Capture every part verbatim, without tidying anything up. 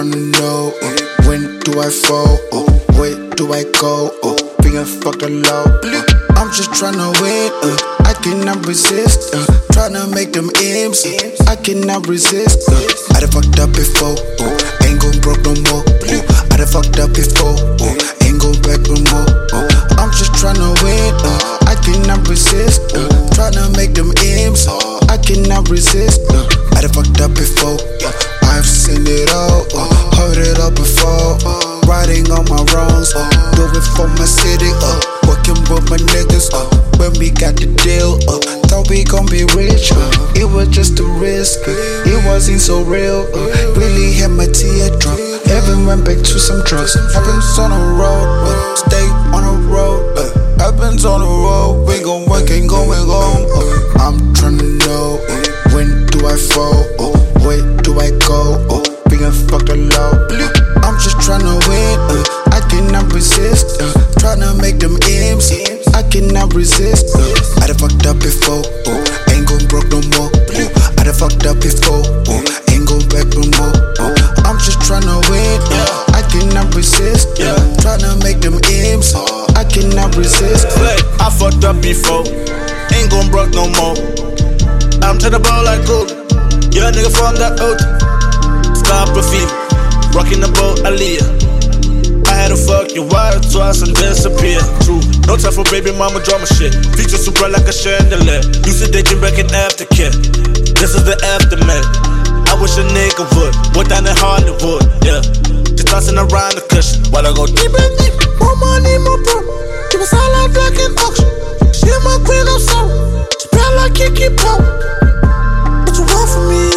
tryna know, uh, when do I fall, uh, where do I go, uh, being fucked alone. I'm just tryna win, uh, I cannot resist, uh, tryna make them M's, uh, I cannot resist, uh, I done fucked up before, uh, ain't gon' broke no more, uh, I done fucked up before, uh, ain't gon' back no more, uh, I'm just tryna win, uh, I cannot resist, uh, tryna make them M's, uh, I cannot resist, uh, I done fucked up before, uh, I've seen it all, uh, heard it all before, uh, riding on my wrongs, uh, do it for my city, uh, working with my niggas, uh, when we got the deal, uh, thought we gon' be rich, uh, it was just a risk, uh, it wasn't so real, uh, really had my teardrop, heaven went back to some drugs, happens on the road, uh, stay on the road, uh, happens on the road, we gon' work, ain't going home, uh, I'm tryna know, uh, when do I fall, uh, where do I go, uh, being fucked alone, I'm just tryna win, uh, I cannot resist, uh, tryna make them M's, I cannot resist, uh, I done fucked up before, uh, ain't gon' broke no more, uh, I done fucked up before, uh, ain't gon' back no more, uh, I'm just tryna win, uh, I cannot resist, uh, tryna make them M's, I cannot resist. I fucked up before, ain't gon' broke no more, I'm tryna ball like Kobe, yeah nigga from that O G, stop a fever, rockin' the boat, Aaliyah. I had to fuck your wife twice and disappear. True, no time for baby mama drama shit. Feature super like a chandelier. Used to dating back in aftercare. This is the aftermath. I wish a nigga would. Went down in Hollywood, yeah. Just tossing around the cushion while I go deep and deep. More money, more bro. Keep us all out like an auction. She my queen, I'm sorry. She proud like Kiki Poe. What you want from me?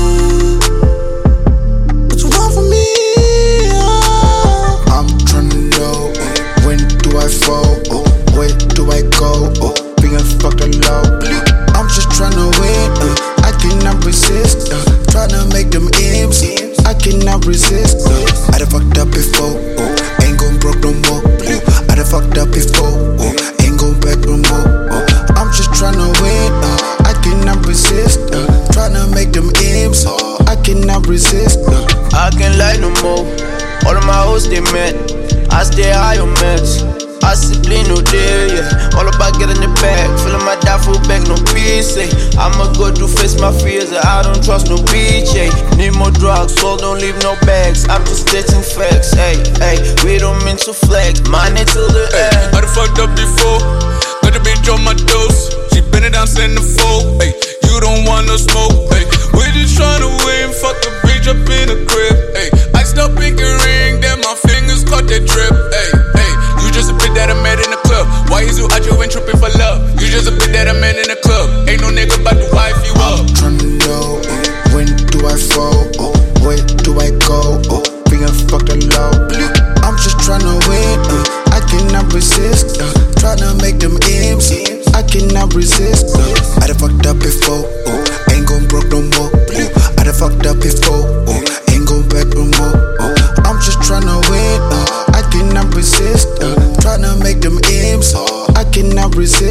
What you want from me? I fall, uh, where do I go, uh, being fucked alone, I'm just tryna win, uh, I cannot resist, uh, tryna make them M's, I cannot resist, uh, I done fucked up before, uh, ain't gon' broke no more, uh, I done fucked up before, uh, ain't gon' back no more, uh, I'm just tryna win, uh, I cannot resist, uh, tryna make them M's, uh, I cannot resist, uh, I can't lie no more, all of my hoes they met, I stay high on meds. I simply no day, yeah. All about getting the bag, filling my duffel bag, no peace, eh. I'ma go to face my fears, I don't trust no bitch, eh. Need more drugs, so don't leave no bags. I'm just dating